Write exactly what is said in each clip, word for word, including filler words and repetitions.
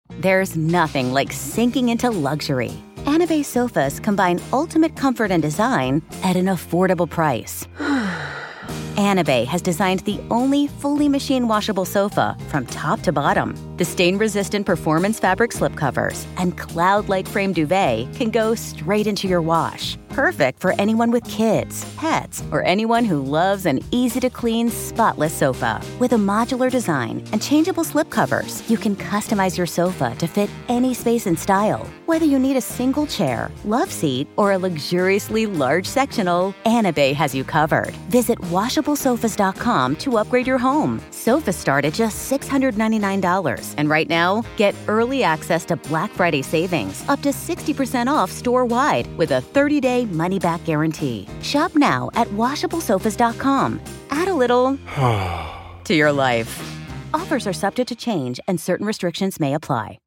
There's nothing like sinking into luxury. Anabe sofas combine ultimate comfort and design at an affordable price. Anabe has designed the only fully machine washable sofa from top to bottom. The stain-resistant performance fabric slipcovers and cloud-like frame duvet can go straight into your wash. Perfect for anyone with kids, pets, or anyone who loves an easy-to-clean, spotless sofa. With a modular design and changeable slipcovers, you can customize your sofa to fit any space and style. Whether you need a single chair, love seat, or a luxuriously large sectional, Anabe has you covered. Visit washable sofas dot com to upgrade your home. Sofas start at just six hundred ninety-nine dollars. And right now, get early access to Black Friday savings, up to sixty percent off store-wide with a thirty-day money-back guarantee. Shop now at washable sofas dot com. Add a little to your life. Offers are subject to change and certain restrictions may apply.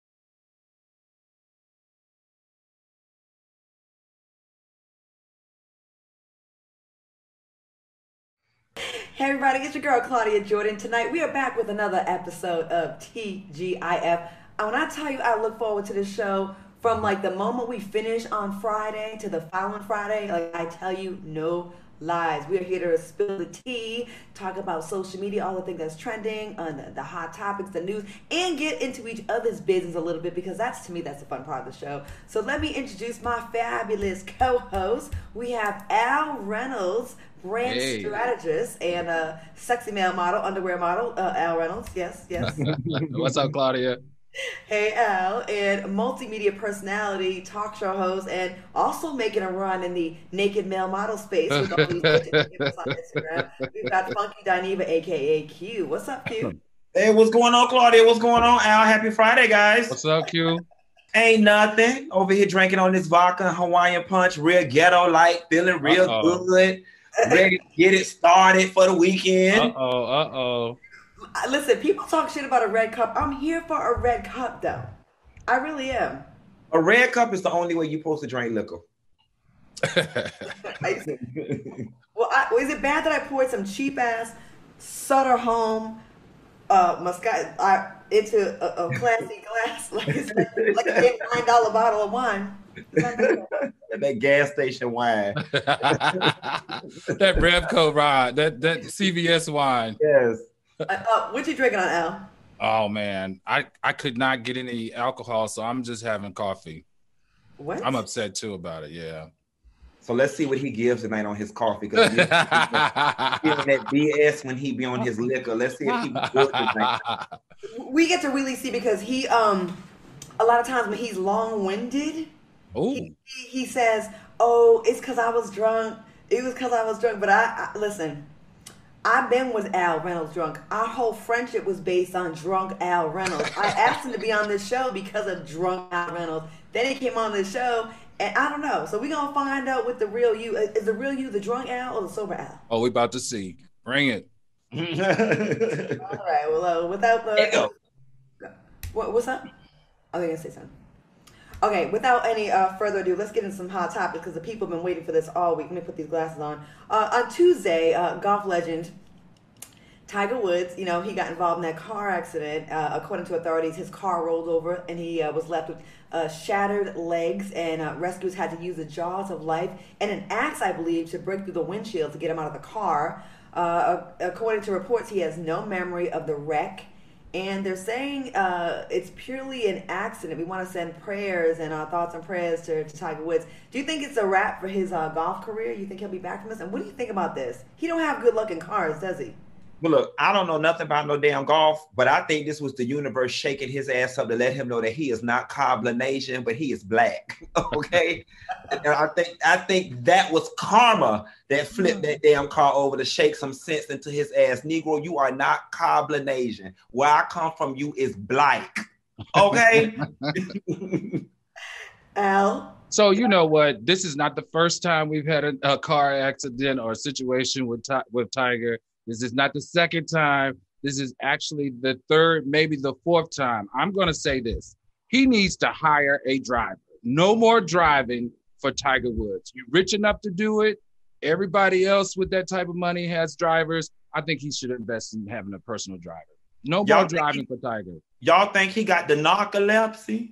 Hey everybody, it's your girl Claudia Jordan. Tonight we are back with another episode of T G I F. And when I tell you I look forward to this show, from like the moment we finish on Friday to the following Friday, like I tell you, no lies. We are here to spill the tea, talk about social media, all the things that's trending, uh, the, the hot topics, the news, and get into each other's business a little bit, because that's, to me, that's the fun part of the show. So let me introduce my fabulous co-host. We have Al Reynolds, brand hey. strategist and a sexy male model, underwear model, uh, Al Reynolds. Yes, yes. What's up, Claudia? Hey, Al, and multimedia personality, talk show host, and also making a run in the naked male model space with all these pictures on Instagram. We've got Funky Dineva, a k a. Q. What's up, Q? Hey, what's going on, Claudia? What's going on, Al? Happy Friday, guys. What's up, Q? Ain't nothing. Over here drinking on this vodka Hawaiian punch, real ghetto light, feeling real Uh-oh. good, ready to get it started for the weekend. Uh-oh, uh-oh. Listen, people talk shit about a red cup. I'm here for a red cup, though. I really am. A red cup is the only way you're supposed to drink liquor. Well, I, is it bad that I poured some cheap-ass Sutter Home uh, Moscato uh, into a, a classy glass? Like it's like, like a nine dollar bottle of wine. That gas station wine. That Revco ride. That, that C V S wine. Yes. Uh, uh, what you drinking on, Al? Oh man, I, I could not get any alcohol, so I'm just having coffee. What? I'm upset too about it. Yeah. So let's see what he gives tonight on his coffee, because he's giving that B S when he be on his liquor. Let's see if he be good tonight. We get to really see, because he um a lot of times when he's long-winded, he, he, he says, "Oh, it's because I was drunk. It was because I was drunk." But I, I listen. I've been with Al Reynolds drunk. Our whole friendship was based on drunk Al Reynolds. I asked him to be on this show because of drunk Al Reynolds. Then he came on this show, and I don't know. So we're going to find out with the real you. Is the real you the drunk Al or the sober Al? Oh, we about to see. Bring it. All right. Well, uh, without the... What, what's up? I was going to say something. Okay, without any uh, further ado, let's get into some hot topics, because the people have been waiting for this all week. Let me put these glasses on. Uh, on Tuesday, uh, golf legend Tiger Woods, you know, he got involved in that car accident. Uh, according to authorities, his car rolled over and he uh, was left with uh, shattered legs, and uh, rescuers had to use the jaws of life and an axe, I believe, to break through the windshield to get him out of the car. Uh, according to reports, he has no memory of the wreck. And they're saying uh, it's purely an accident. We want to send prayers and our thoughts and prayers to, to Tiger Woods. Do you think it's a wrap for his uh, golf career? You think he'll be back from this? And what do you think about this? He don't have good luck in cars, does he? Well, look, I don't know nothing about no damn golf, but I think this was the universe shaking his ass up to let him know that he is not Cablinasian, but he is black. Okay, and I think I think that was karma that flipped that damn car over to shake some sense into his ass. Negro, you are not Cablinasian. Where I come from, you is black. Okay. Al. So you know what? This is not the first time we've had a, a car accident or a situation with with Tiger. This is not the second time. This is actually the third, maybe the fourth time. I'm going to say this. He needs to hire a driver. No more driving for Tiger Woods. You're rich enough to do it. Everybody else with that type of money has drivers. I think he should invest in having a personal driver. No more driving he, for Tiger. Y'all think he got the narcolepsy?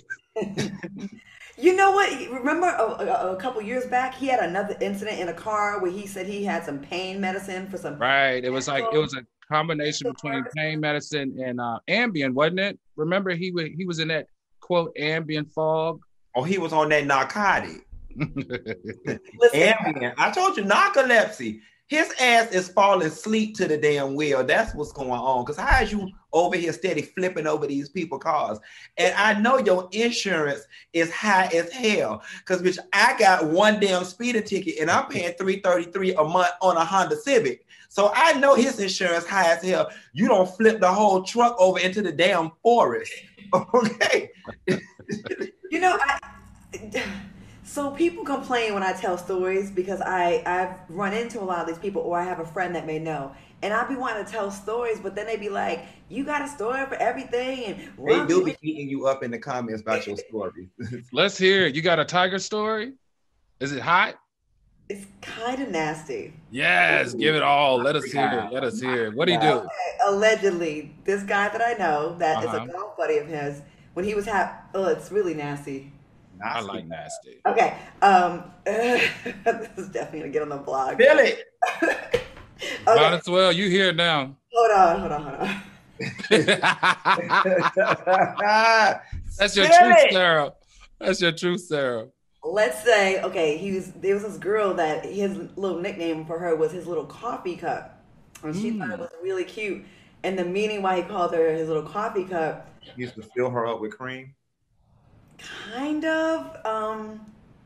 You know what? Remember a, a, a couple years back, he had another incident in a car where he said he had some pain medicine for some. Right. It was like it was a combination between pain medicine and uh, Ambien, wasn't it? Remember, he was he was in that quote Ambien fog. Oh, he was on that narcotic. Ambien. I told you, narcolepsy. His ass is falling asleep to the damn wheel. That's what's going on. Because how is you over here steady flipping over these people's cars? And I know your insurance is high as hell. Because, bitch, I got one damn speeding ticket and I'm paying three thirty-three a month on a Honda Civic. So I know his insurance high as hell. You don't flip the whole truck over into the damn forest. Okay? You know, I... So people complain when I tell stories because I, I've run into a lot of these people, or I have a friend that may know. And I be wanting to tell stories, but then they be like, you got a story for everything. And they do be eating you up in the comments about your story. Let's hear it. You got a tiger story? Is it hot? It's kind of nasty. Yes, Ooh. Give it all. Let us hear it. Let us hear it. What do you do? Okay. Allegedly, this guy that I know that uh-huh. is a golf buddy of his, when he was ha- oh, it's really nasty. I like nasty. Okay. Um, this is definitely going to get on the blog. Feel it. Okay. Might as well. You hear it now. Hold on, hold on, hold on. That's your truth, Sarah. That's your truth, Sarah. Let's say, okay, he was there was this girl that his little nickname for her was his little coffee cup. And she mm. thought it was really cute. And the meaning why he called her his little coffee cup. He used to fill her up with cream. Kind of. Um,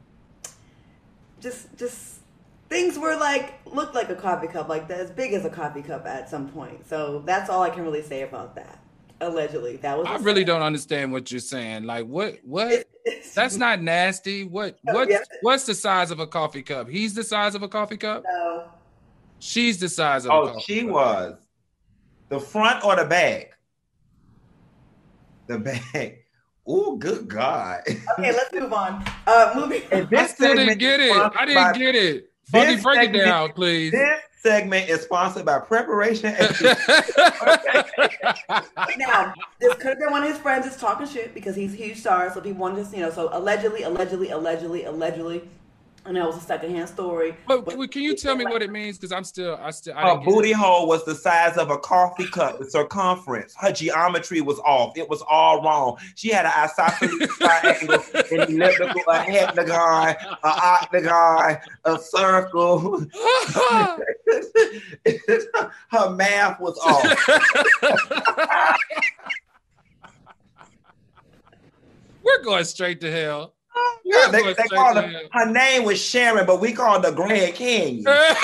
just just things were like looked like a coffee cup, like that, as big as a coffee cup at some point. So that's all I can really say about that. Allegedly, that was. I really don't understand what you're saying. Like, what? What? That's not nasty. What? What? Yeah. What's the size of a coffee cup? He's the size of a coffee cup. No. She's the size of. Oh, a coffee she cup. was. The front or the back? The back. Oh, good God. Okay, let's move on. Uh, moving. I still didn't get it. I didn't by, get it. Funky, break segment, it down, please. This segment is sponsored by Preparation. Now, this could have been one of his friends that's talking shit because he's a huge star. So people want to just, you know, so allegedly, allegedly, allegedly, allegedly. And that was a secondhand story. But, but can you tell me what it means? Because I'm still, I still. I her booty it. hole was the size of a coffee cup. The circumference, her geometry was off. It was all wrong. She had an isosceles triangle, an elliptical, a heptagon, an octagon, a circle. Her math was off. We're going straight to hell. Yeah, they, they called her, her name was Sharon, but we called her Grand Canyon.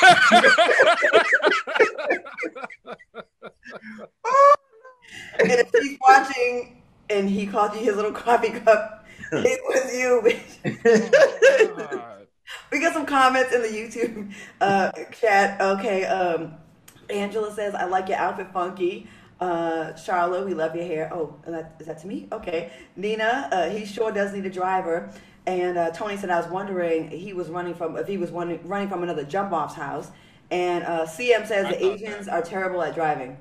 And if he's watching and he called you his little coffee cup, it was you, bitch. Oh, we got some comments in the YouTube uh, chat. Okay, um, Angela says, I like your outfit, funky. Uh, Charlotte, we love your hair. Oh, is that, is that to me? Okay. Nina, uh, he sure does need a driver. And uh, Tony said, I was wondering he was running from if he was running, running from another jump off's house. And uh, C M says the Asians are terrible at driving.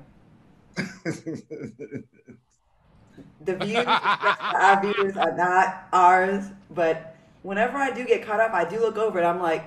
The views, our viewers are not ours. But whenever I do get caught up, I do look over and I'm like,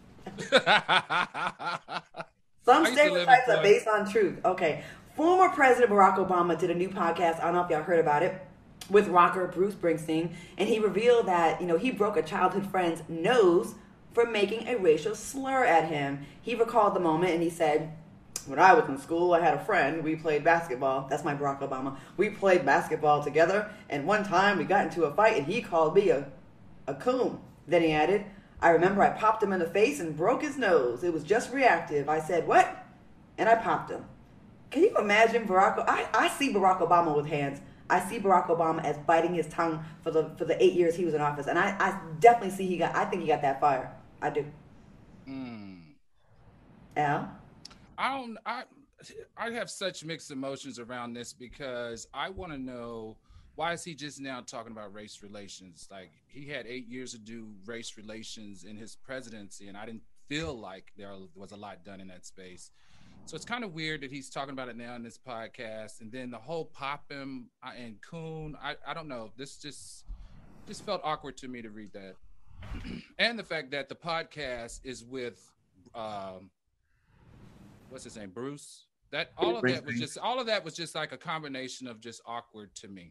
some stereotypes are based on truth. Okay. Former President Barack Obama did a new podcast. I don't know if y'all heard about it, with rocker Bruce Springsteen, and he revealed that, you know, he broke a childhood friend's nose for making a racial slur at him. He recalled the moment and he said, when I was in school, I had a friend, we played basketball. That's my Barack Obama. We played basketball together, and one time we got into a fight and he called me a, a coon. Then he added, I remember I popped him in the face and broke his nose. It was just reactive. I said, what? And I popped him. Can you imagine Barack? I, I see Barack Obama with hands. I see Barack Obama as biting his tongue for the for the eight years he was in office, and I, I definitely see he got. I think he got that fire. I do. Mm. Al? I don't. I I have such mixed emotions around this because I want to know why is he just now talking about race relations? Like he had eight years to do race relations in his presidency, and I didn't feel like there was a lot done in that space. So it's kind of weird that he's talking about it now in this podcast, and then the whole Popham and Coon. I, I don't know. This just just felt awkward to me to read that, and the fact that the podcast is with um, what's his name, Bruce. That all of that was just all of that was just like a combination of just awkward to me.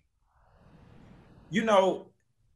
You know,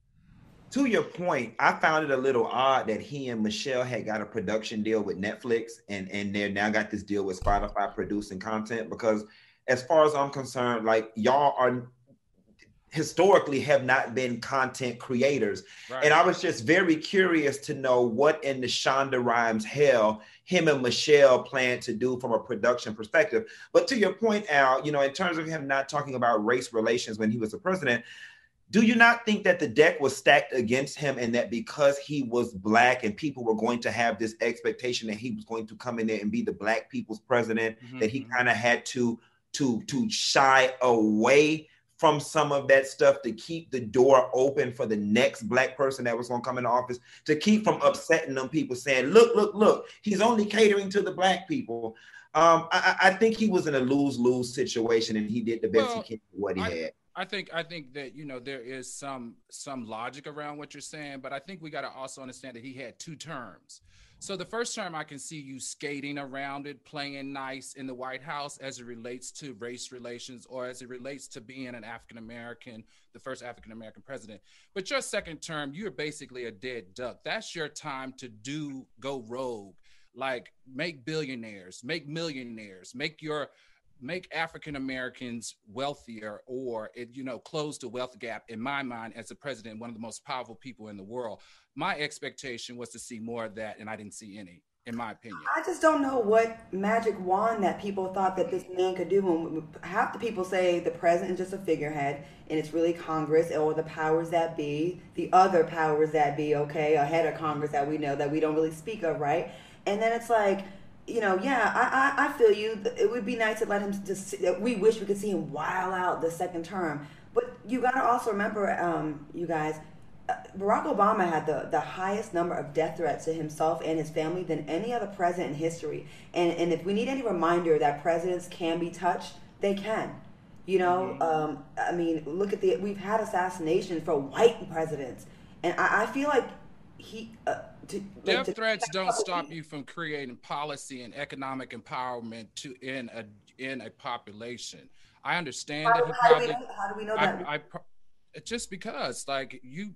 to your point, I found it a little odd that he and Michelle had got a production deal with Netflix, and, and they're now got this deal with Spotify producing content, because as far as I'm concerned, like, y'all are historically have not been content creators. Right. And I was just very curious to know what in the Shonda Rhimes hell him and Michelle plan to do from a production perspective. But to your point, Al, you know, in terms of him not talking about race relations when he was the president, do you not think that the deck was stacked against him, and that because he was Black and people were going to have this expectation that he was going to come in there and be the Black people's president, mm-hmm. that he kind of had to, to, to shy away from some of that stuff to keep the door open for the next Black person that was going to come into office, to keep from upsetting them people saying, look, look, look, he's only catering to the Black people. Um, I, I think he was in a lose-lose situation, and he did the best well, he can with what he I, had. I think I think that, you know, there is some some logic around what you're saying, but I think we got to also understand that he had two terms. So the first term, I can see you skating around it, playing nice in the White House as it relates to race relations, or as it relates to being an African-American, the first African-American president. But your second term, you're basically a dead duck. That's your time to do, go rogue, like make billionaires, make millionaires, make your make African Americans wealthier, or it, you know, close the wealth gap. In my mind, as a president, one of the most powerful people in the world, my expectation was to see more of that, and I didn't see any, in my opinion. I just don't know what magic wand that people thought that this man could do. When half the people say the president is just a figurehead, and it's really Congress or the powers that be, the other powers that be, okay, ahead of Congress that we know that we don't really speak of, right? And then it's like, you know, yeah, I, I, I feel you. It would be nice to let him just, we wish we could see him while out the second term. But you got to also remember, um, you guys, Barack Obama had the, the highest number of death threats to himself and his family than any other president in history. And, and if we need any reminder that presidents can be touched, they can. You know, mm-hmm. um, I mean, look at the, we've had assassination for white presidents. And I, I feel like he... Uh, To, Death to, threats don't stop you from creating policy and economic empowerment to in a in a population. I understand how, that. He how, probably, do we know, how do we know that? I, I, just because, like, you,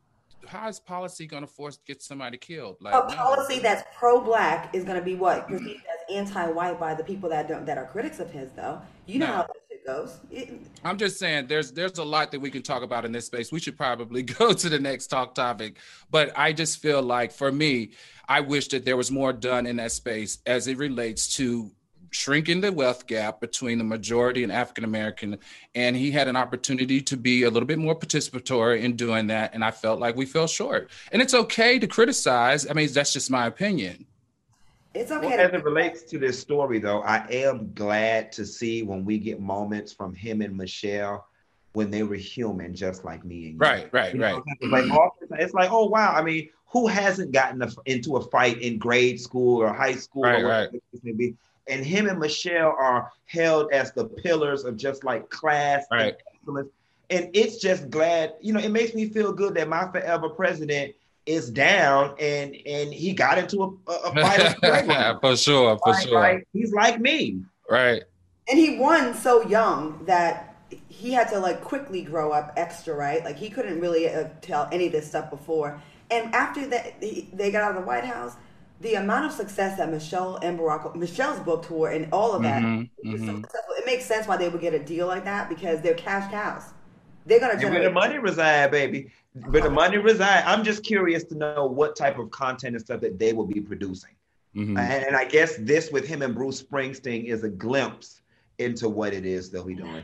how is policy going to force get somebody killed? Like, a no. policy that's pro-Black is going to be what perceived as anti-white by the people that don't that are critics of his. Though you know no. how that shit goes. It, I'm just saying, there's there's a lot that we can talk about in this space. We should probably go to the next talk topic. But I just feel like, for me, I wish that there was more done in that space as it relates to shrinking the wealth gap between the majority and African American. And he had an opportunity to be a little bit more participatory in doing that. And I felt like we fell short. And it's okay to criticize. I mean, that's just my opinion. It's okay. Well, as it relates to this story, though, I am glad to see when we get moments from him and Michelle when they were human, just like me and you. Right, right, you right. It's like, it's like, oh, wow. I mean, who hasn't gotten a, into a fight in grade school or high school? Right, or right. It may be? And him and Michelle are held as the pillars of just like class right. and excellence. And it's just glad, you know, it makes me feel good that my forever president is down and and he got into a, a fight. for sure, for like, sure. Like, he's like me. Right. And he won so young that he had to like quickly grow up extra, right? Like he couldn't really uh, tell any of this stuff before. And after that, he, they got out of the White House, the amount of success that Michelle and Barack, Michelle's book tour and all of that, mm-hmm, was mm-hmm. so successful. It makes sense why they would get a deal like that, because they're cash cows. They're gonna generate. Where the money reside, baby. Where the money reside. I'm just curious to know what type of content and stuff that they will be producing. Mm-hmm. And, and I guess this with him and Bruce Springsteen is a glimpse into what it is they'll be doing.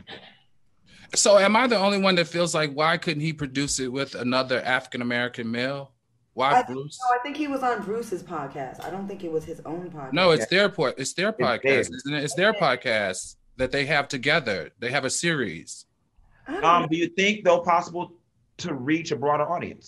So am I the only one that feels like, why couldn't he produce it with another African-American male? Why I Bruce? Think, no, I think he was on Bruce's podcast. I don't think it was his own podcast. No, it's their point. It's their podcast, it's isn't it? It's their podcast that they have together. They have a series. Um, do you think, though, possible to reach a broader audience?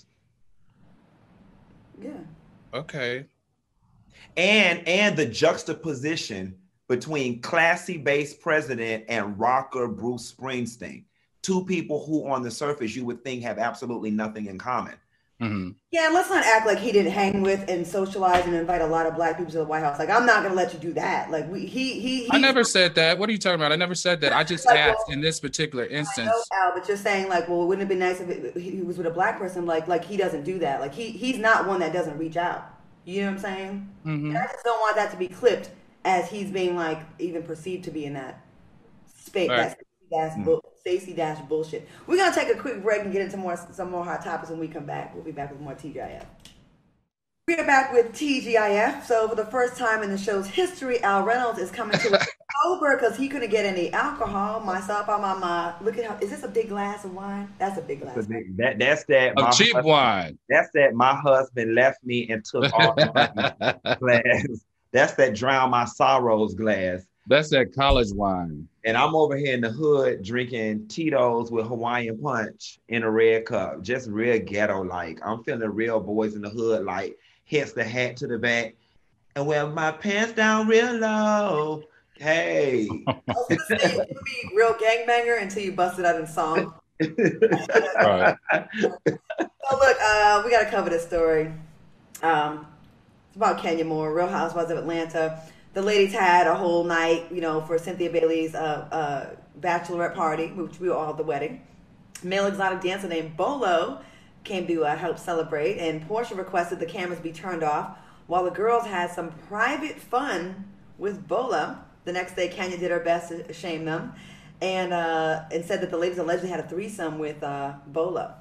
Yeah. Okay. And and the juxtaposition between classy-based president and rocker Bruce Springsteen. Two people who on the surface you would think have absolutely nothing in common. Mm-hmm. Yeah, and let's not act like he didn't hang with and socialize and invite a lot of black people to the White House. Like, I'm not going to let you do that. Like, we, he, he, he. I never said that. What are you talking about? I never said that. I just like, asked well, in this particular instance. I know, Al, but you're saying like, well, wouldn't it be nice if it, he was with a black person? Like, like he doesn't do that. Like, he, he's not one that doesn't reach out. You know what I'm saying? Mm-hmm. And I just don't want that to be clipped as he's being like even perceived to be in that space. Right. That's that's mm-hmm. bull, Stacey Dash bullshit. We're gonna take a quick break and get into more some more hot topics when we come back. We'll be back with more T G I F. We're back with T G I F. So for the first time in the show's history, Al Reynolds is coming to us sober because he couldn't get any alcohol. Myself, I'm on my look at how is this a big glass of wine? That's a big glass. That's, big, that, that's that. A cheap husband, wine. That's that. My husband left me and took all the glass. That's that drown my sorrows glass. That's that college wine. And I'm over here in the hood drinking Tito's with Hawaiian punch in a red cup. Just real ghetto like. I'm feeling real boys in the hood like. Hits the hat to the back. And wear my pants down real low. Hey. I was gonna say, you would be real gangbanger until you busted out in song. Right. So look, uh, we got to cover this story. Um, it's about Kenya Moore, Real Housewives of Atlanta. The ladies had a whole night, you know, for Cynthia Bailey's uh, uh, bachelorette party, which we were all at the wedding. Male exotic dancer named Bolo came to uh, help celebrate, and Portia requested the cameras be turned off while the girls had some private fun with Bola. The next day, Kenya did her best to shame them, and uh, and said that the ladies allegedly had a threesome with uh, Bola.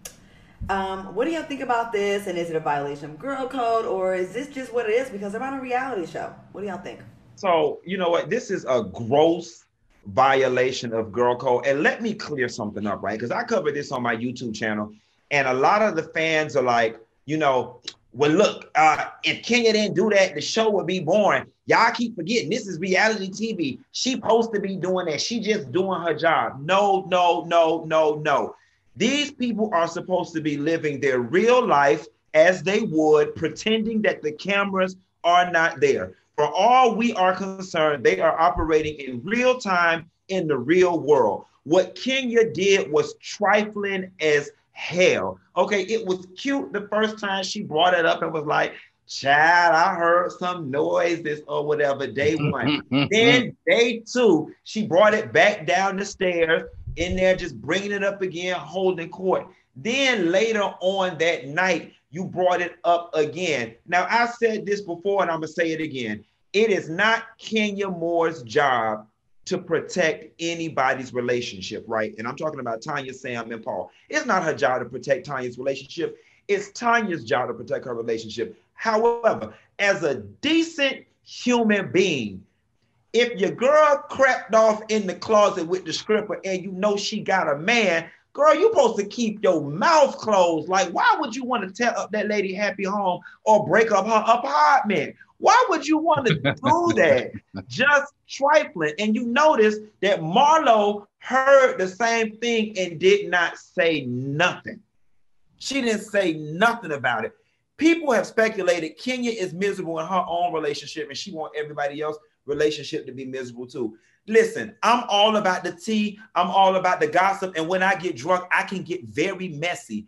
Um, what do y'all think about this? And is it a violation of girl code, or is this just what it is because they're on a reality show? What do y'all think? So, you know what? This is a gross violation of girl code. And let me clear something up, right? Because I covered this on my YouTube channel, and a lot of the fans are like, you know, well, look, uh, if Kenya didn't do that, the show would be boring. Y'all keep forgetting this is reality T V. She supposed to be doing that. She just doing her job. No, no, no, no, no. These people are supposed to be living their real life as they would, pretending that the cameras are not there. For all we are concerned, they are operating in real time in the real world. What Kenya did was trifling as hell. Okay, it was cute the first time she brought it up and was like, child, I heard some noises or whatever, day one. Then day two, she brought it back down the stairs, in there just bringing it up again, holding court. Then later on that night, you brought it up again. Now, I said this before, and I'm going to say it again. It is not Kenya Moore's job to protect anybody's relationship, right? And I'm talking about Tanya, Sam, and Paul. It's not her job to protect Tanya's relationship. It's Tanya's job to protect her relationship. However, as a decent human being, if your girl crept off in the closet with the stripper and you know she got a man, girl, you're supposed to keep your mouth closed. Like, why would you want to tear up that lady happy home or break up her apartment? Why would you want to do that? Just trifling. And you notice that Marlo heard the same thing and did not say nothing. She didn't say nothing about it. People have speculated Kenya is miserable in her own relationship and she wants everybody else relationship to be miserable too. Listen, I'm all about the tea. I'm all about the gossip. And when I get drunk, I can get very messy.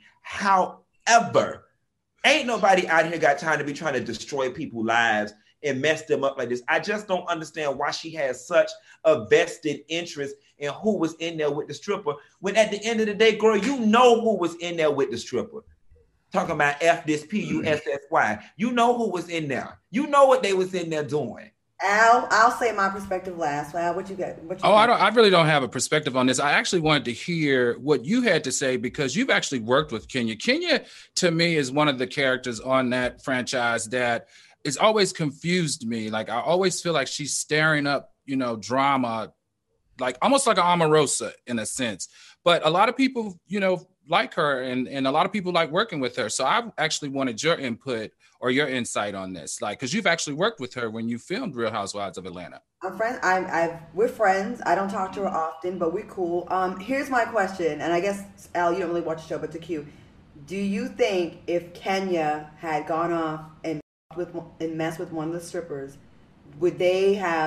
However, ain't nobody out here got time to be trying to destroy people's lives and mess them up like this. I just don't understand why she has such a vested interest in who was in there with the stripper, when at the end of the day, girl, you know who was in there with the stripper. Talking about F this P U S S Y. You know who was in there. You know what they was in there doing. Al, I'll say my perspective last. Al, what you got? What you oh, got? I don't. I really don't have a perspective on this. I actually wanted to hear what you had to say because you've actually worked with Kenya. Kenya, to me, is one of the characters on that franchise that is always confused me. Like I always feel like she's stirring up, you know, drama, like almost like an Omarosa in a sense. But a lot of people, you know, like her, and and a lot of people like working with her. So I actually wanted your input or your insight on this, like, because you've actually worked with her when you filmed Real Housewives of Atlanta. I'm friends. I'm. I've. We're friends. I don't talk to her often, but we're cool. Um, here's my question, and I guess Al, you don't really watch the show, but to Q, do you think if Kenya had gone off and with and messed with one of the strippers, would they have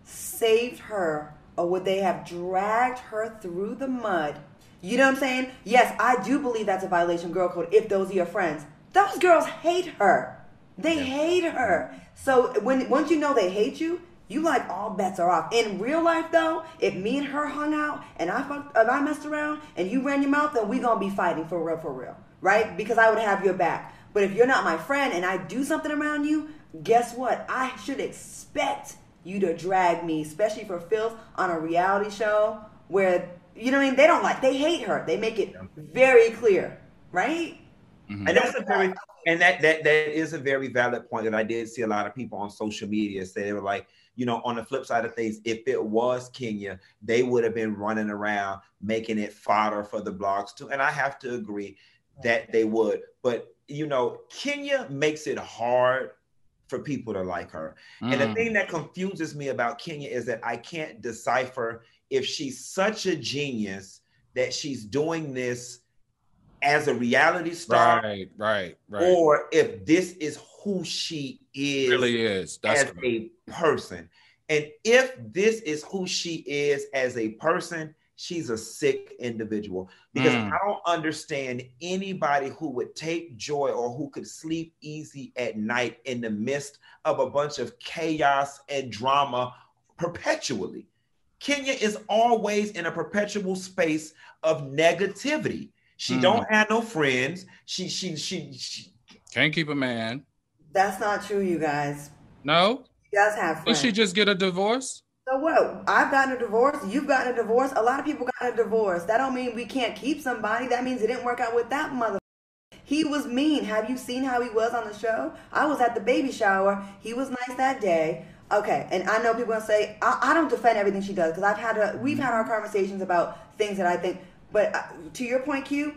saved her, or would they have dragged her through the mud? You know what I'm saying? Yes, I do believe that's a violation of girl code if those are your friends. Those girls hate her. They hate her. So when once you know they hate you, you like all bets are off. In real life though, if me and her hung out and I fucked, if I messed around and you ran your mouth, then we gonna be fighting for real, for real, right? Because I would have your back. But if you're not my friend and I do something around you, guess what? I should expect you to drag me, especially for filth on a reality show where, you know what I mean? They don't like, they hate her. They make it very clear, right? Mm-hmm. And that's a very, and that, that, that is a very valid point that I did see a lot of people on social media say. They were like, you know, on the flip side of things, if it was Kenya, they would have been running around making it fodder for the blogs too. And I have to agree that they would. But, you know, Kenya makes it hard for people to like her. Mm. And the thing that confuses me about Kenya is that I can't decipher if she's such a genius that she's doing this as a reality star, right, right, right, or if this is who she is, really is That's as correct. a person. And if this is who she is as a person, she's a sick individual, because mm. I don't understand anybody who would take joy or who could sleep easy at night in the midst of a bunch of chaos and drama perpetually. Kenya is always in a perpetual space of negativity. She mm. don't have no friends. She, she, she, she can't keep a man. That's not true, you guys. No? She does have friends. Did she just get a divorce? So what? I've gotten a divorce. You've gotten a divorce. A lot of people got a divorce. That don't mean we can't keep somebody. That means it didn't work out with that mother. He was mean. Have you seen how he was on the show? I was at the baby shower. He was nice that day. Okay, and I know people are gonna say I, I don't defend everything she does, because I've had a, we've had our conversations about things that I think. But uh, to your point, Q,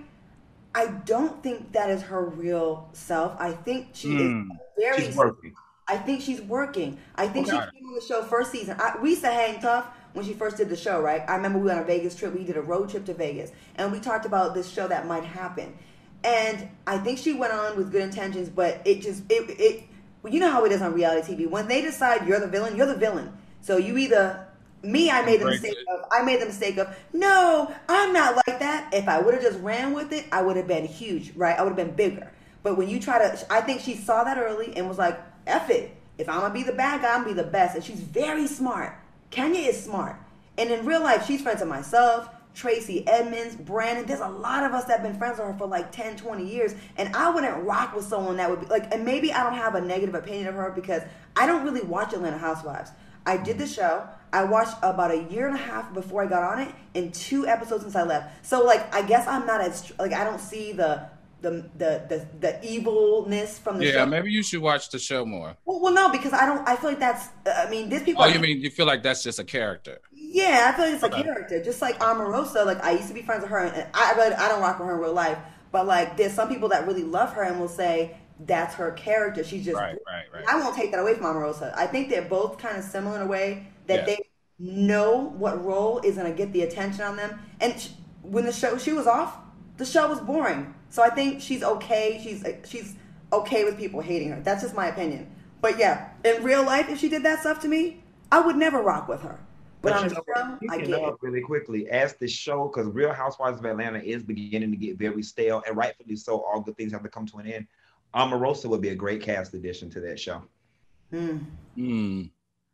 I don't think that is her real self. I think she mm, is very. She's working. I think she's working. I think okay. she came on the show first season. I, we used to hang tough when she first did the show, right? I remember we went on a Vegas trip. We did a road trip to Vegas, and we talked about this show that might happen. And I think she went on with good intentions, but it just it it. You know how it is on reality T V. When they decide you're the villain, you're the villain. So you either me, I made the mistake of I made the mistake of no, I'm not like that. If I would have just ran with it, I would have been huge, right? I would have been bigger. But when you try to, I think she saw that early and was like, F it. If I'm gonna be the bad guy, I'm gonna be the best. And she's very smart. Kenya is smart. And in real life, she's friends with myself, Tracy Edmonds, Brandon. There's a lot of us that have been friends with her for like ten, twenty years. And I wouldn't rock with someone that would be like, and maybe I don't have a negative opinion of her because I don't really watch Atlanta Housewives. I did the show. I watched about a year and a half before I got on it, and two episodes since I left. So like, I guess I'm not as, like, I don't see the, the, the, the, the evilness from the yeah, show. Yeah, maybe you should watch the show more. Well, well, no, because I don't, I feel like that's, I mean, these people. Oh, are, you mean, you feel like that's just a character? Yeah, I feel like it's okay. a character. Just like Omarosa, like I used to be friends with her, and I, I don't rock with her in real life, but like there's some people that really love her and will say that's her character. She's just, right, right, right. I won't take that away from Omarosa. I think they're both kind of similar in a way that yeah. they know what role is going to get the attention on them. And she, when the show, she was off, the show was boring. So I think she's okay. She's she's okay with people hating her. That's just my opinion. But yeah, in real life, if she did that stuff to me, I would never rock with her. But, but on the show, I get it. Really quickly, as the show, because Real Housewives of Atlanta is beginning to get very stale, and rightfully so, all good things have to come to an end. Omarosa would be a great cast addition to that show. Hmm. Mm.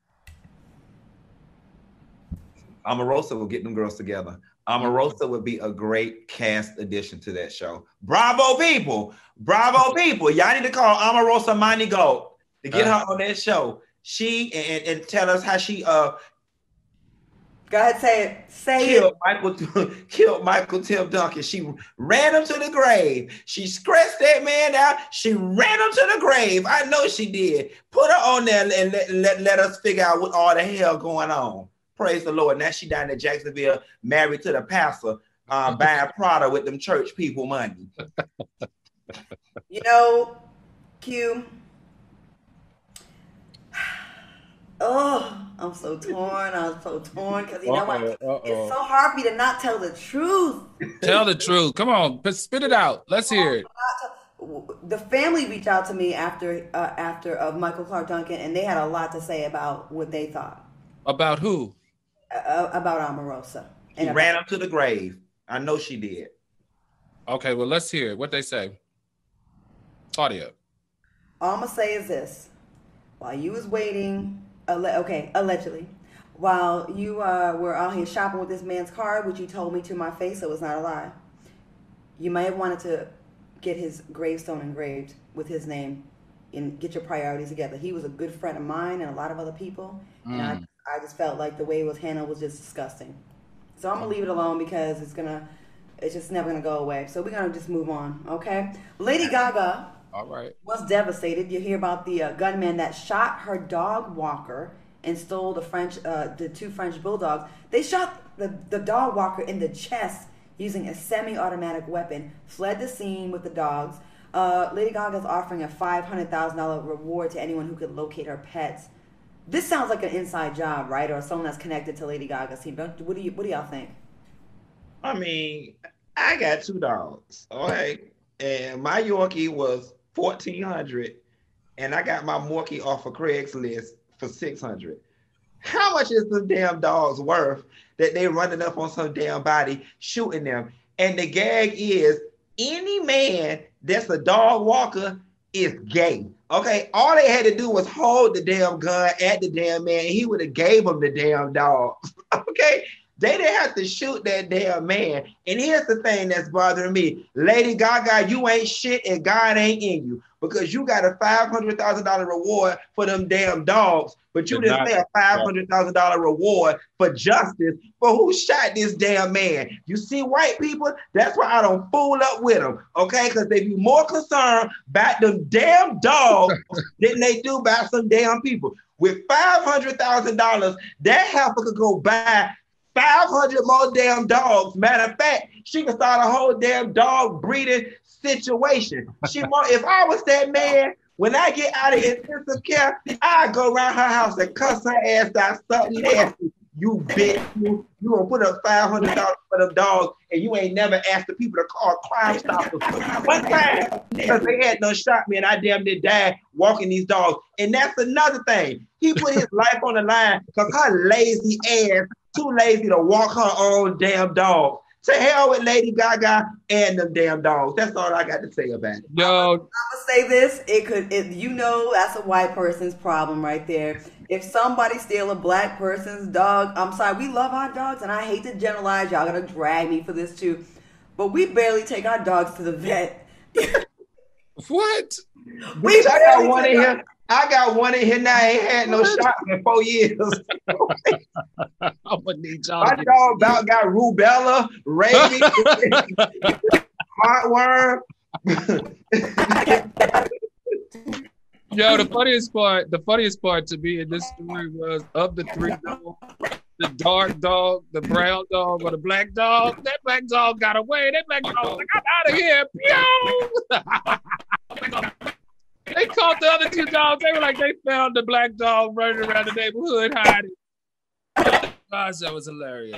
Omarosa will get them girls together. Omarosa would be a great cast addition to that show. Bravo, people. Bravo, people. Y'all need to call Omarosa Money Gold to get uh, her on that show. She, and, and tell us how she uh Go ahead, say it. Say killed it. Michael, killed Michael Tim Duncan. She ran him to the grave. She scratched that man out. She ran him to the grave. I know she did. Put her on there and let, let, let us figure out what all the hell going on. Praise the Lord. Now she down in Jacksonville, married to the pastor, uh, buying Prada with them church people money. You know, Q. Oh, I'm so torn. I'm so torn because you know what? It's so hard for me to not tell the truth. Tell the truth. Come on, spit it out. Let's hear it. The family reached out to me after uh, after uh, Michael Clark Duncan, and they had a lot to say about what they thought. About who? Uh, about Omarosa. She and ran about- him to the grave. I know she did. Okay, well, let's hear it. What they say. Audio. All I'm gonna say is this: while you was waiting, okay, allegedly, while you uh, were out here shopping with this man's card, which you told me to my face, so it was not a lie. You may have wanted to get his gravestone engraved with his name and get your priorities together. He was a good friend of mine and a lot of other people, mm. and I, I just felt like the way it was handled was just disgusting. So I'm gonna leave it alone because it's gonna, it's just never gonna go away. So we're gonna just move on, okay? Lady Gaga. All right. Was devastated. You hear about the uh, gunman that shot her dog walker and stole the French, uh, the two French bulldogs. They shot the, the dog walker in the chest using a semi-automatic weapon. Fled the scene with the dogs. Uh, Lady Gaga is offering a five hundred thousand dollars reward to anyone who could locate her pets. This sounds like an inside job, right? Or someone that's connected to Lady Gaga's team. What do you What do y'all think? I mean, I got two dogs, okay, and my Yorkie was fourteen hundred, and I got my Morkie off of Craigslist for six hundred. How much is the damn dogs worth that they running up on some damn body shooting them? And the gag is any man that's a dog walker is gay. Okay, all they had to do was hold the damn gun at the damn man, and he would have gave him the damn dog. Okay. They didn't have to shoot that damn man. And here's the thing that's bothering me. Lady Gaga, you ain't shit and God ain't in you because you got a five hundred thousand dollars reward for them damn dogs, but you didn't pay a five hundred thousand dollars reward for justice for who shot this damn man. You see white people? That's why I don't fool up with them, okay? Because they be more concerned about them damn dogs than they do about some damn people. With five hundred thousand dollars, that heifer could go buy five hundred more damn dogs. Matter of fact, she can start a whole damn dog breeding situation. She more, if I was that man, when I get out of intensive care, I go around her house and cuss her ass out something nasty. You bitch, you, you gonna put up five hundred dollars for them dogs and you ain't never asked the people to call Crime Stoppers one time because they had no shot me and I damn near died walking these dogs. And that's another thing. He put his life on the line because her lazy ass too lazy to walk her own damn dog. To hell with Lady Gaga and them damn dogs. That's all I got to say about it. No, I'm gonna say this. It could, it, you know, that's a white person's problem right there. If somebody steal a black person's dog, I'm sorry, we love our dogs, and I hate to generalize. Y'all gonna drag me for this too, but we barely take our dogs to the vet. What? We I got one in here. I got one in here now. I ain't had no shot in four years. I'm gonna need y'all. My dog about got rubella, rabies, heartworm. Yo, the funniest part, the funniest part to me in this story was of the three dogs, the dark dog, the brown dog, or the black dog. That black dog got away. That black dog was like, I'm out of here. Pew! They caught the other two dogs. They were like, they found the black dog running around the neighborhood hiding. Gosh, that was hilarious.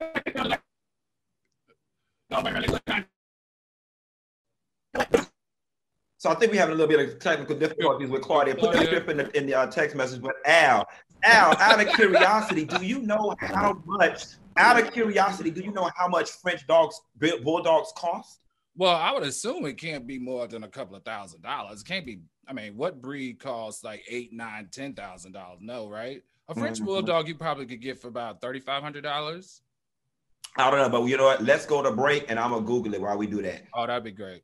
So I think we're having a little bit of technical difficulties with Claudia. Put that clip in the, in the uh, text message. But Al, Al, out of curiosity, do you know how much? Out of curiosity, do you know how much French dogs, bulldogs cost? Well, I would assume it can't be more than a couple of thousand dollars. It can't be. I mean, what breed costs like eight, nine, ten thousand dollars? No, right? A French mm-hmm. bulldog you probably could get for about thirty-five hundred dollars. I don't know, but you know what? Let's go to break, and I'm gonna Google it while we do that. Oh, that'd be great.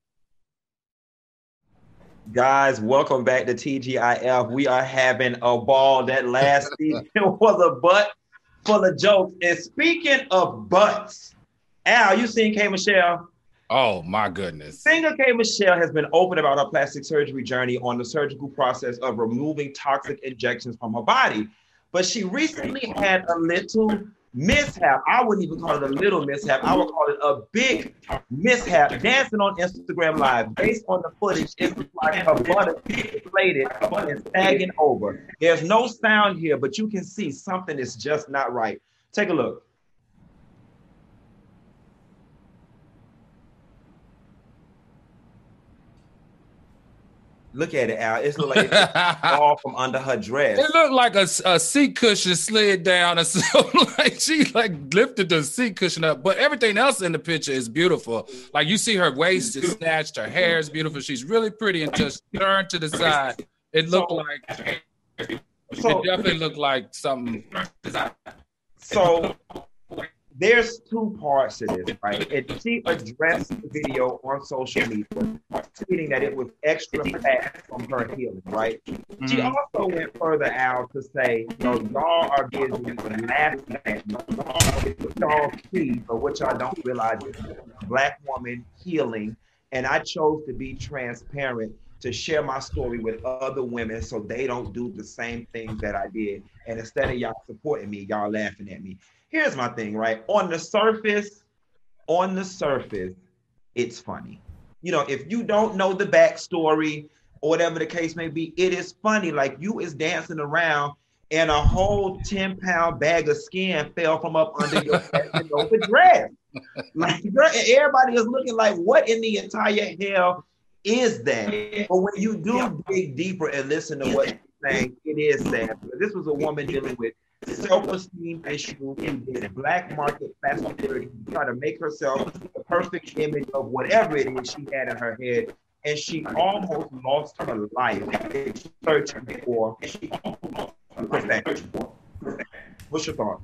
Guys, welcome back to T G I F. We are having a ball. That last season was a butt full of jokes. And speaking of butts, Al, you seen K. Michelle? Oh, my goodness. Singer K. Michelle has been open about her plastic surgery journey on the surgical process of removing toxic injections from her body. But she recently had a little mishap. I wouldn't even call it a little mishap. I would call it a big mishap. Dancing on Instagram Live. Based on the footage, it looks like her butt is inflated and sagging over. There's no sound here, but you can see something is just not right. Take a look. Look at it, Al. It looked like it all from under her dress. It looked like a, a seat cushion slid down, or something. Like she like lifted the seat cushion up. But everything else in the picture is beautiful. Like you see her waist is snatched, her hair is beautiful. She's really pretty, and just turned to the side. It looked so, like so, it definitely looked like something. So there's two parts to this, right? And she addressed the video on social media, tweeting that it was extra fat from her healing, right? Mm-hmm. She also went further out to say, you know, y'all are busy laughing at me. Y'all see, but what y'all don't realize is a Black woman healing, and I chose to be transparent to share my story with other women so they don't do the same things that I did. And instead of y'all supporting me, y'all laughing at me. Here's my thing, right? On the surface, on the surface, it's funny. You know, if you don't know the backstory or whatever the case may be, it is funny. Like you is dancing around and a whole ten pound bag of skin fell from up under your over dress. Like everybody is looking like, what in the entire hell is that? But when you do dig deeper and listen to what you're saying, it is sad. This was a woman dealing with self-esteem issue in the Black market plastic surgery, trying to make herself the perfect image of whatever it is she had in her head, and she almost lost her life searching for perfection. What's your thought?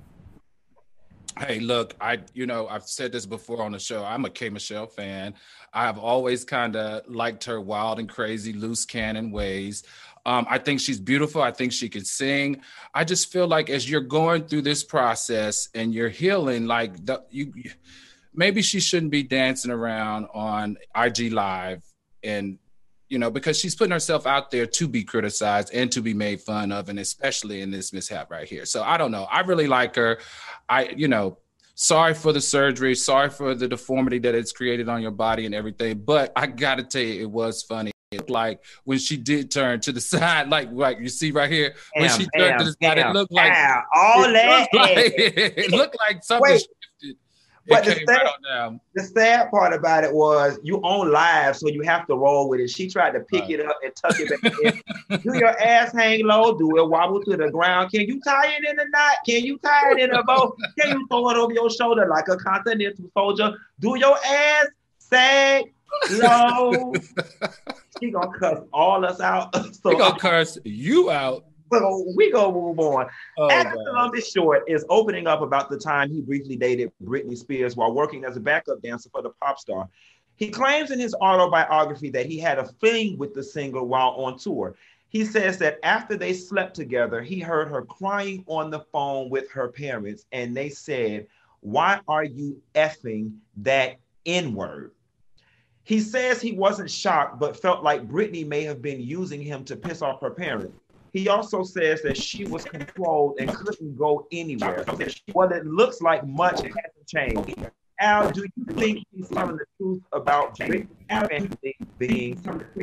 Hey, look, I, you know, I've said this before on the show. I'm a K. Michelle fan. I've always kind of liked her wild and crazy, loose cannon ways. Um, I think she's beautiful. I think she can sing. I just feel like as you're going through this process and you're healing, like the, you, maybe she shouldn't be dancing around on I G Live, and you know, because she's putting herself out there to be criticized and to be made fun of, and especially in this mishap right here. So I don't know. I really like her. I, you know, sorry for the surgery. Sorry for the deformity that it's created on your body and everything. But I got to tell you, it was funny. Like when she did turn to the side, like like you see right here, when damn, she damn, turned to the side, damn, it looked like damn, all it that. Looked like, it looked like something Wait, shifted. But It the came sad, right on down. the sad part about it was you on live, so you have to roll with it. She tried to pick Right. it up and tuck it back in. Do your ass hang low? Do it wobble to the ground? Can you tie it in a knot? Can you tie it in a bow? Can you throw it over your shoulder like a continental soldier? Do your ass sag low? She gonna cuss all us out. So She gonna curse you out. So we gonna move on. Oh, Alexander Short is opening up about the time he briefly dated Britney Spears while working as a backup dancer for the pop star. He claims in his autobiography that he had a fling with the singer while on tour. He says that after they slept together, he heard her crying on the phone with her parents, and they said, "Why are you effing that N-word?" He says he wasn't shocked, but felt like Britney may have been using him to piss off her parents. He also says that she was controlled and couldn't go anywhere. Well, it looks like much hasn't changed. Al, do you think he's telling the truth about Britney being?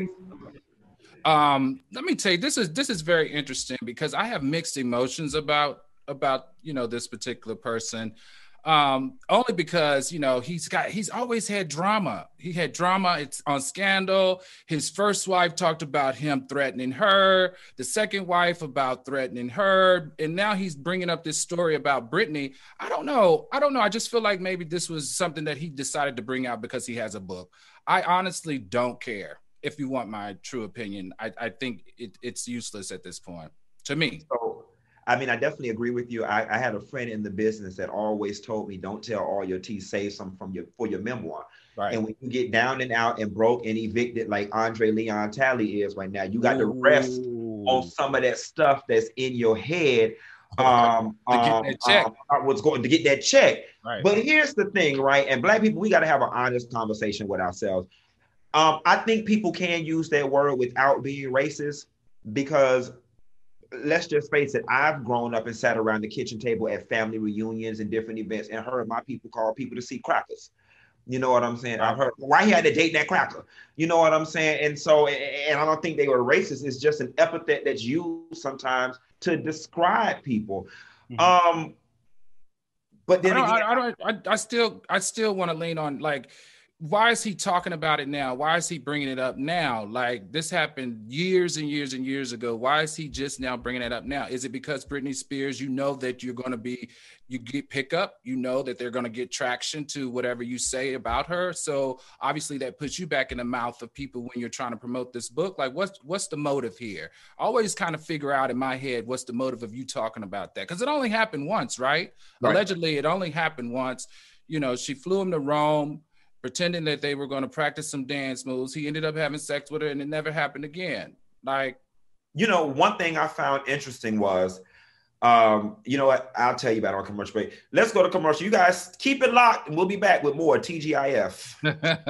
Um, let me tell you, this is this is very interesting because I have mixed emotions about about you know this particular person. Um, only because, you know, he's got, he's always had drama. He had drama. It's on Scandal. His first wife talked about him threatening her. The second wife about threatening her. And now he's bringing up this story about Britney. I don't know. I don't know. I just feel like maybe this was something that he decided to bring out because he has a book. I honestly don't care. If you want my true opinion, I, I think it, it's useless at this point to me. So, I mean, I definitely agree with you. I, I had a friend in the business that always told me, don't tell all your tea, save some from your for your memoir. Right. And when you get down and out and broke and evicted like Andre Leon Talley is right now, you got Ooh. to rest on some of that stuff that's in your head. Um, to get um, that check. Um, I was going to get that check. Right. But here's the thing, right? And Black people, we got to have an honest conversation with ourselves. Um, I think people can use that word without being racist because let's just face it, I've grown up and sat around the kitchen table at family reunions and different events and heard my people call people to see crackers. You know what I'm saying? I've heard why he had to date that cracker. You know what I'm saying? And so, and I don't think they were racist. It's just an epithet that's used sometimes to describe people. Mm-hmm. Um, but then I, don't, again, I, I don't. I, I still, I still want to lean on like why is he talking about it now? Why is he bringing it up now? Like, this happened years and years and years ago. Why is he just now bringing it up now? Is it because Britney Spears, you know that you're going to be, you get pick up, you know that they're going to get traction to whatever you say about her. So obviously that puts you back in the mouth of people when you're trying to promote this book. Like, what's, what's the motive here? I always kind of figure out in my head, what's the motive of you talking about that? Because it only happened once, right? right? Allegedly, it only happened once. You know, she flew him to Rome, pretending that they were going to practice some dance moves. He ended up having sex with her and it never happened again. Like, you know, one thing I found interesting was, um, you know what, I'll tell you about it on commercial break. Let's go to commercial. You guys keep it locked and we'll be back with more T G I F.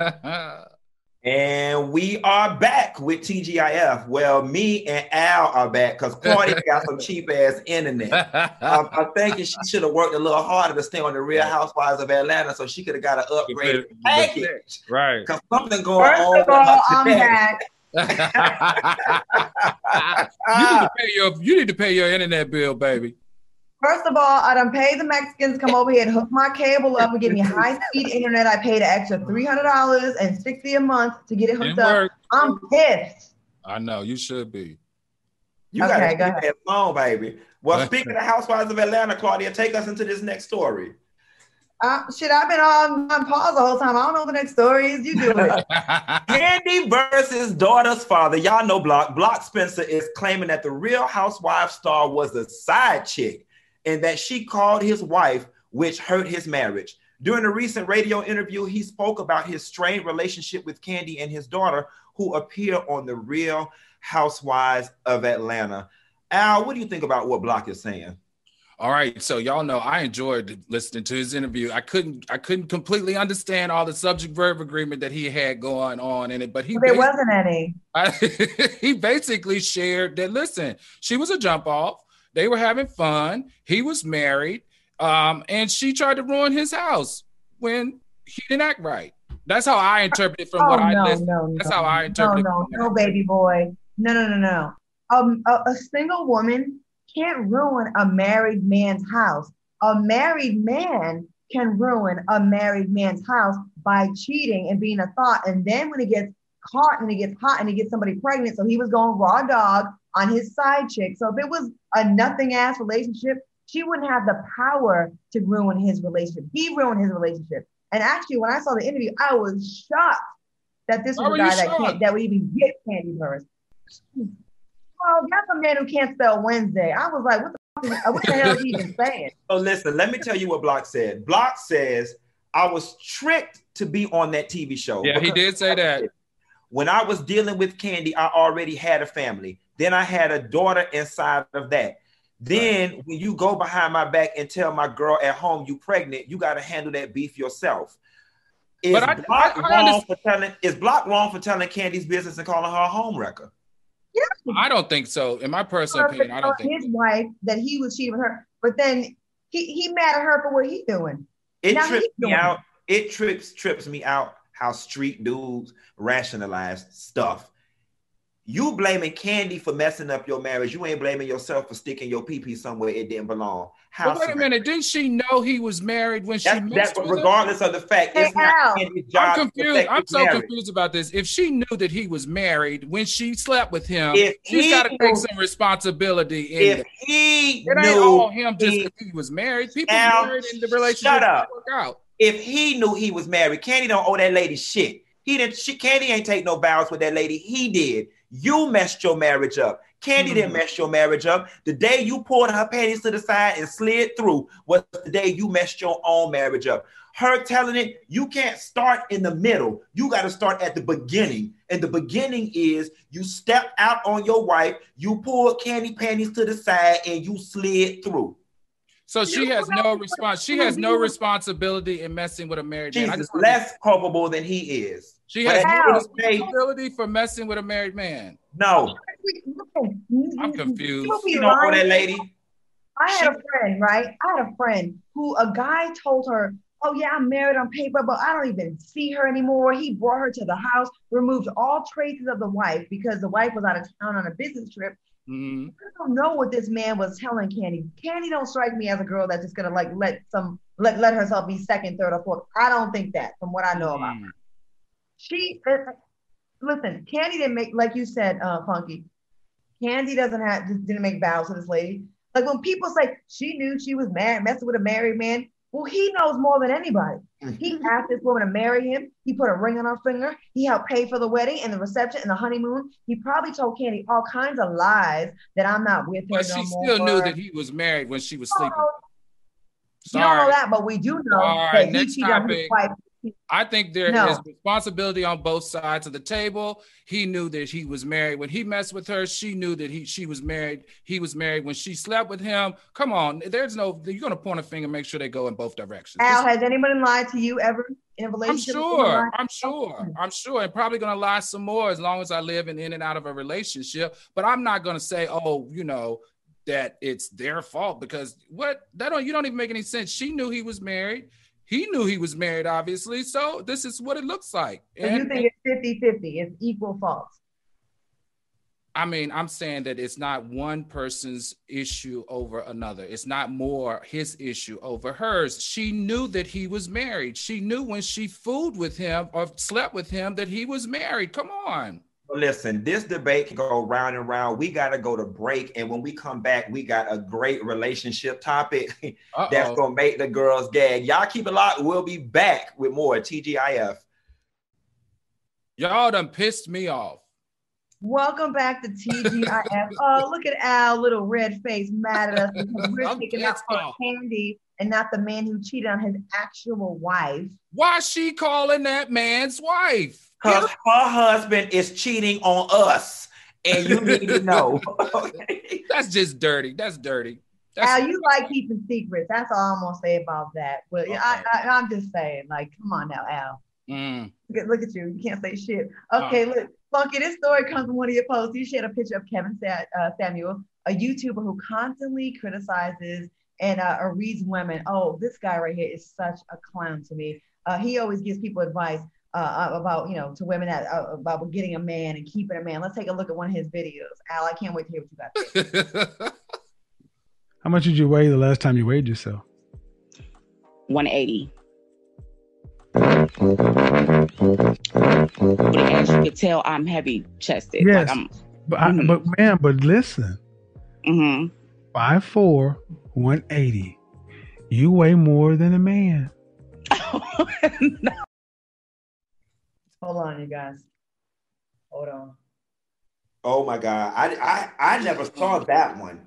And we are back with T G I F. Well, me and Al are back because Claudia got some cheap ass internet. um, I'm thinking she should have worked a little harder to stay on the Real Housewives of Atlanta so she could have got an upgrade package. Right. Because something going First on. First of all, I'm back. you need to pay your you need to pay your internet bill, baby. First of all, I done paid the Mexicans to come over here and hook my cable up and give me high-speed internet. I paid an extra three hundred dollars and sixty dollars a month to get it hooked up. I'm pissed. I know, you should be. You okay, gotta keep that phone, baby. Well, speaking of Housewives of Atlanta, Claudia, take us into this next story. Uh, shit, I've been on, on pause the whole time. I don't know what the next story is. You do it. Kandi versus daughter's father. Y'all know Block. Block Spencer is claiming that the Real Housewives star was a side chick and that she called his wife, which hurt his marriage. During a recent radio interview, he spoke about his strained relationship with Kandi and his daughter, who appear on the Real Housewives of Atlanta. Al, what do you think about what Block is saying? All right, so y'all know I enjoyed listening to his interview. I couldn't, I couldn't completely understand all the subject-verb agreement that he had going on in it, but he well, there wasn't any. I, he basically shared that. Listen, she was a jump off. They were having fun. He was married, um, and she tried to ruin his house when he didn't act right. That's how I interpret it from oh, what no, I listened. No, That's no, how I interpret no, it. No, no, no, baby boy. No, no, no, no. Um, a, a single woman can't ruin a married man's house. A married man can ruin a married man's house by cheating and being a thought. And then when he gets caught and he gets hot and he gets somebody pregnant, so he was going raw dog on his side chick. So if it was a nothing ass relationship, she wouldn't have the power to ruin his relationship. He ruined his relationship. And actually, when I saw the interview, I was shocked that this was a guy that can't, that would even get Kandi first. Oh, that's a man who can't spell Wednesday. I was like, what the, fuck, what the hell is he even saying? So listen, let me tell you what Block said. Block says, I was tricked to be on that T V show. Yeah, he did say that. When I was dealing with Kandi, I already had a family. Then I had a daughter inside of that. Then right. when you go behind my back and tell my girl at home you pregnant, you got to handle that beef yourself. Is but I, Block I, I wrong for telling? Is Block wrong for telling Kandi's business and calling her a home wrecker? Yeah. I don't think so. In my personal opinion, I don't think his so. wife that he was cheating with her, but then he he mad at her for what he's doing. It now trips me doing. out. It trips trips me out how street dudes rationalize stuff. You blaming Kandi for messing up your marriage. You ain't blaming yourself for sticking your pee-pee somewhere it didn't belong. How wait a minute, didn't she know he was married when she that's, messed that's with regardless him? of the fact, hey, it's not Kandi's job. I'm confused. I'm so marriage. confused about this. If she knew that he was married when she slept with him, if she's got to take some responsibility. In if it. he it ain't knew all him just he, because he was married. People Al, married in the relationship shut up. work out. If he knew he was married, Kandi don't owe that lady shit. He didn't. She, Kandi ain't take no vows with that lady. He did. You messed your marriage up. Kandi mm-hmm. didn't mess your marriage up. The day you pulled her panties to the side and slid through was the day you messed your own marriage up. Her telling it, you can't start in the middle. You got to start at the beginning. And the beginning is you stepped out on your wife, you pulled Kandi panties to the side, and you slid through. So she has no response. She has no responsibility in messing with a married She's man. She's less culpable than he is. She has no responsibility for messing with a married man. No. I'm confused. You don't know that lady? I had a friend, right? I had a friend who a guy told her, oh yeah, I'm married on paper, but I don't even see her anymore. He brought her to the house, removed all traces of the wife because the wife was out of town on a business trip. Mm-hmm. I don't know what this man was telling Kandi. Kandi don't strike me as a girl that's just gonna like let some let let herself be second, third, or fourth. I don't think that from what I know about her. She uh, listen. Kandi didn't make, like you said, uh, Funky. Kandi doesn't have didn't make vows to this lady. Like when people say she knew she was married, messing with a married man. Well, he knows more than anybody. He asked this woman to marry him. He put a ring on her finger. He helped pay for the wedding and the reception and the honeymoon. He probably told Kandi all kinds of lies that I'm not with her But no she more. still knew that he was married when she was sleeping. Oh, you don't know that, but we do know all right, that he next cheated on his topic. wife. I think there No. is responsibility on both sides of the table. He knew that he was married when he messed with her. She knew that he she was married. He was married when she slept with him. Come on, there's no. You're gonna point a finger and make sure they go in both directions. Al, This- has anybody lied to you ever in a I'm relationship? sure. I'm sure. I'm sure. And probably gonna lie some more as long as I live in, in and out of a relationship. But I'm not gonna say, oh, you know, that it's their fault, because what that don't you don't even make any sense. She knew he was married. He knew he was married, obviously. So this is what it looks like. So And, you think it's fifty-fifty, it's equal fault? I mean, I'm saying that it's not one person's issue over another. It's not more his issue over hers. She knew that he was married. She knew when she fooled with him or slept with him that he was married. Come on. Listen, this debate can go round and round. We got to go to break. And when we come back, we got a great relationship topic that's going to make the girls gag. Y'all keep it locked. We'll be back with more T G I F. Y'all done pissed me off. Welcome back to T G I F. Oh, look at Al, little red face, mad at us because we're taking up for Kandi and not the man who cheated on his actual wife. Why is she calling that man's wife? Because her husband is cheating on us, and you need to know. Okay. That's just dirty. That's dirty. That's Al, you like keeping secrets. That's all I'm gonna say about that. But Okay. I, I, I'm just saying, like, come on now, Al. Mm. Look at, look at you. You can't say shit. Okay, look, Funky. This story comes from one of your posts. You shared a picture of Kevin Sa- uh, Samuel, a YouTuber who constantly criticizes and uh, uh, reads women. Oh, this guy right here is such a clown to me. Uh, he always gives people advice uh, about, you know, to women that, uh, about getting a man and keeping a man. Let's take a look at one of his videos. Al, I can't wait to hear what you got to say. How much did you weigh the last time you weighed yourself? one eighty. But as you can tell, I'm heavy chested. Yes, like I'm, but I, mm-hmm. but man, but listen, mm-hmm. five four, one eighty. You weigh more than a man. No. Hold on, you guys. Hold on. Oh my God, I I I never saw that one.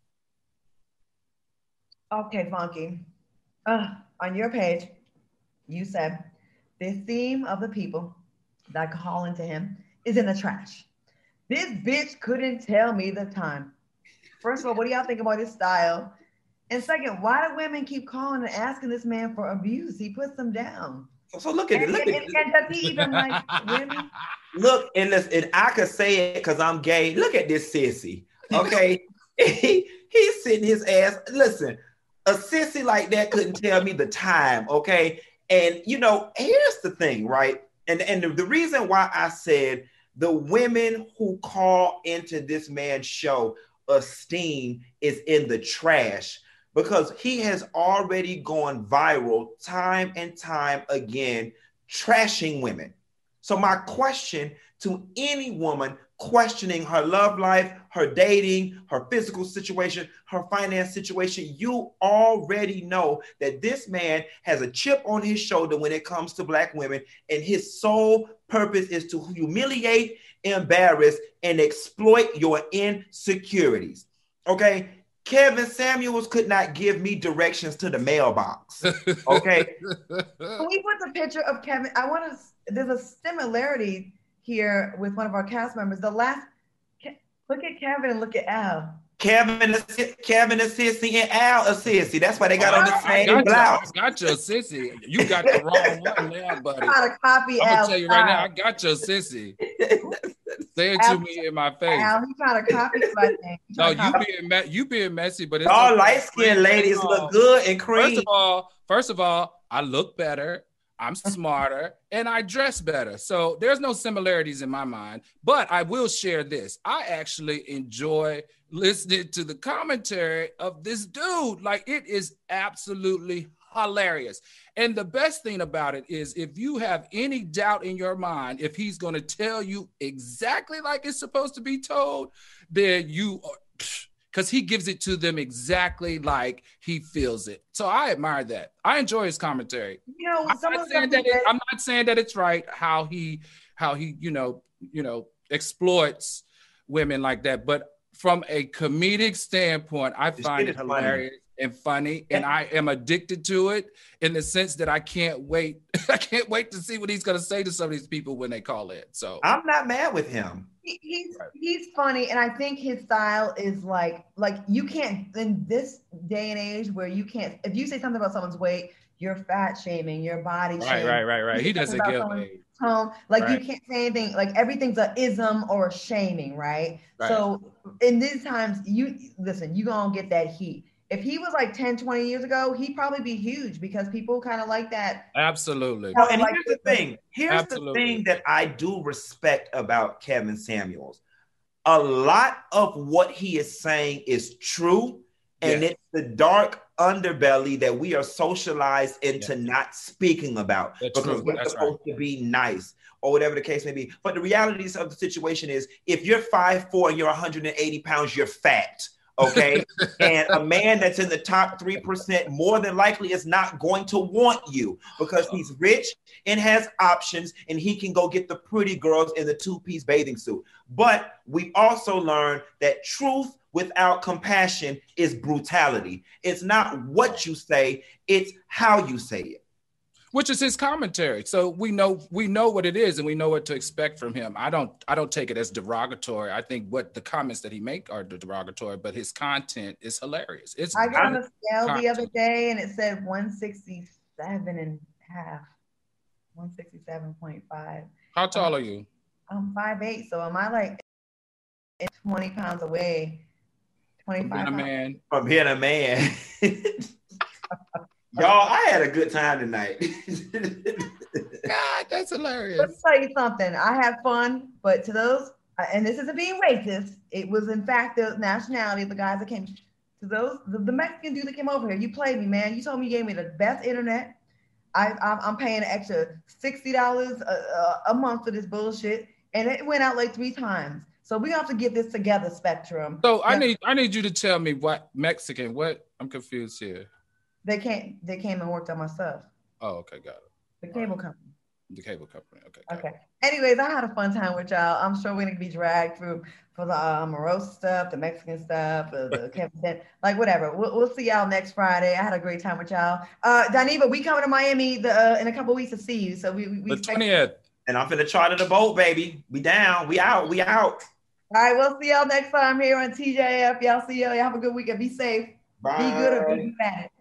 Okay, Funky. Uh, on your page, you said the theme of the people that call into him is in the trash. This bitch couldn't tell me the time. First of all, what do y'all think about his style? And second, why do women keep calling and asking this man for abuse? He puts them down. So look at and, it. Look and, at and, and does he even like women? Look, and listen, and I could say it because I'm gay. Look at this sissy. Okay. he, he's sitting his ass. Listen, a sissy like that couldn't tell me the time. Okay. And you know, here's the thing, right? And, and the, the reason why I said the women who call into this man's show esteem is in the trash, because he has already gone viral time and time again, trashing women. So my question to any woman questioning her love life, her dating, her physical situation, her finance situation, you already know that this man has a chip on his shoulder when it comes to Black women, and his sole purpose is to humiliate, embarrass, and exploit your insecurities. Okay? Kevin Samuels could not give me directions to the mailbox. Okay? Can we put the picture of Kevin? I want to, there's a similarity here with one of our cast members. The last, look at Kevin and look at Al. Kevin, Kevin is sissy and Al is sissy. That's why they got oh, on the I, same I got blouse. You, I got your sissy. You got the wrong one now, buddy. I'm trying to copy I'm Al. gonna tell you right now, I got your sissy. Say it Al, to me in my face. Al, he's trying to copy you, I think. No, you being me- you being messy, but it's all okay. light skinned ladies look good and cream. First of all, first of all, I look better. I'm smarter and I dress better. So there's no similarities in my mind, but I will share this. I actually enjoy listening to the commentary of this dude. Like, it is absolutely hilarious. And the best thing about it is if you have any doubt in your mind, if he's going to tell you exactly like it's supposed to be told, then you, because he gives it to them exactly like he feels it. So I admire that. I enjoy his commentary. You know, I'm not saying that it, I'm not saying that it's right how he, how he, you know, you know, exploits women like that. But from a comedic standpoint, I This find shit it is hilarious and funny, and I am addicted to it in the sense that I can't wait. I can't wait to see what he's going to say to some of these people when they call in. So I'm not mad with him. He, he's he's funny, and I think his style is like like you can't in this day and age where you can't if you say something about someone's weight, you're fat shaming, your body right, shaming. right, right, right. He doesn't give a tone. Like right. you can't say anything. Like everything's a ism or a shaming, right? right? So in these times, you listen, you gonna get that heat. If he was like ten, twenty years ago, he'd probably be huge because people kind of like that. Absolutely. No, and here's the thing. Here's Absolutely. the thing that I do respect about Kevin Samuels. A lot of what he is saying is true, and yes. it's the dark underbelly that we are socialized into yes. not speaking about That's because true. we're That's supposed right. to be nice or whatever the case may be. But the realities of the situation is if you're five foot four and you're one hundred eighty pounds, you're fat. Okay. And a man that's in the top three percent more than likely is not going to want you because he's rich and has options and he can go get the pretty girls in the two-piece bathing suit. But we also learn that truth without compassion is brutality. It's not what you say, it's how you say it. Which is his commentary. So we know we know what it is and we know what to expect from him. I don't I don't take it as derogatory. I think what the comments that he make are derogatory, but his content is hilarious. It's I got on a scale content. the other day and it said one sixty-seven and a half. one sixty-seven point five. How tall are you? I'm five eight, so am I like twenty pounds away? twenty-five From being a pounds. man. From being a man. Y'all, I had a good time tonight. God, that's hilarious. Let's tell you something. I had fun, but to those, and this isn't being racist, it was in fact the nationality of the guys that came. To those, the, the Mexican dude that came over here, you played me, man. You told me you gave me the best internet. I, I'm, I'm paying an extra sixty dollars a, a month for this bullshit, and it went out like three times. So we have to get this together, Spectrum. So I need I need you to tell me what Mexican, what? I'm confused here. They came. They came and worked on my stuff. Oh, okay, got it. The cable company. The cable company. Okay. Okay. It. Anyways, I had a fun time with y'all. I'm sure we're gonna be dragged through for the uh, Morosa stuff, the Mexican stuff, the, the Kevin, like whatever. We'll, we'll see y'all next Friday. I had a great time with y'all. Uh, Daniva, we coming to Miami the, uh, in a couple of weeks to see you. So we we. The twentieth. And I'm finna charter the boat, baby. We down. We out. We out. All right. We'll see y'all next time here on T J F. Y'all see y'all. Y'all have a good weekend. Be safe. Bye. Be good or be bad.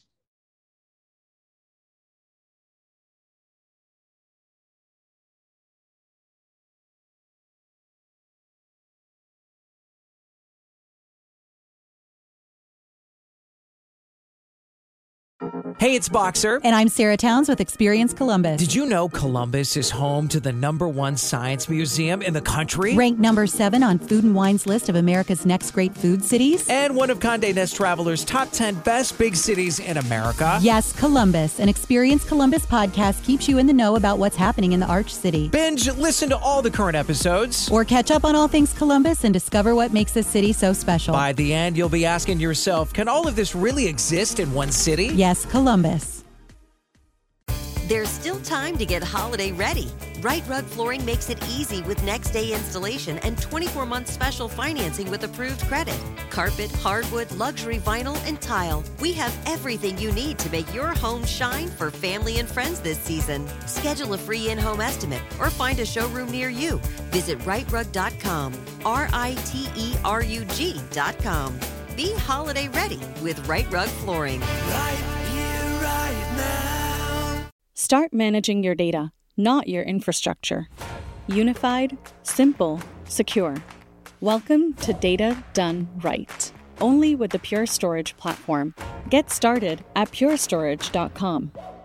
Hey, it's Boxer. And I'm Sarah Towns with Experience Columbus. Did you know Columbus is home to the number one science museum in the country? Ranked number seven on Food and Wine's list of America's next great food cities? And one of Condé Nast Traveler's top ten best big cities in America? Yes, Columbus. An Experience Columbus podcast keeps you in the know about what's happening in the Arch City. Binge, listen to all the current episodes. Or catch up on all things Columbus and discover what makes this city so special. By the end, you'll be asking yourself, can all of this really exist in one city? Yes, Columbus. Columbus. There's still time to get holiday ready. Right Rug Flooring makes it easy with next day installation and twenty-four month special financing with approved credit. Carpet, hardwood, luxury vinyl, and tile. We have everything you need to make your home shine for family and friends this season. Schedule a free in-home estimate or find a showroom near you. Visit right rug dot com. R I T E R U G dot com. Be holiday ready with Right Rug Flooring. Right here, right now. Start managing your data, not your infrastructure. Unified, simple, secure. Welcome to Data Done Right. Only with the Pure Storage platform. Get started at pure storage dot com.